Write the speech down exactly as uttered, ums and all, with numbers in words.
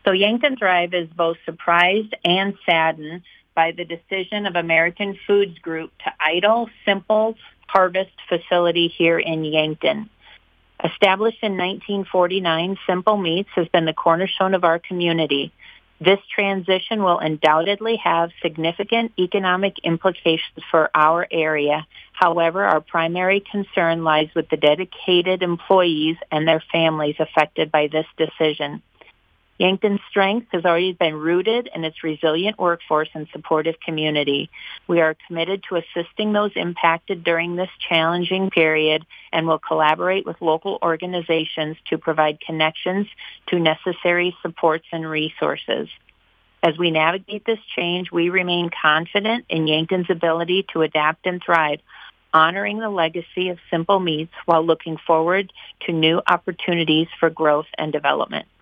So Yankton Thrive is both surprised and saddened by the decision of American Foods Group to idle Simple's harvest facility here in Yankton. Established in nineteen forty-nine, Simple Meats has been the cornerstone of our community. This transition will undoubtedly have significant economic implications for our area. However, our primary concern lies with the dedicated employees and their families affected by this decision. Yankton's strength has already been rooted in its resilient workforce and supportive community. We are committed to assisting those impacted during this challenging period and will collaborate with local organizations to provide connections to necessary supports and resources. As we navigate this change, we remain confident in Yankton's ability to adapt and thrive, honoring the legacy of Simple Meats while looking forward to new opportunities for growth and development.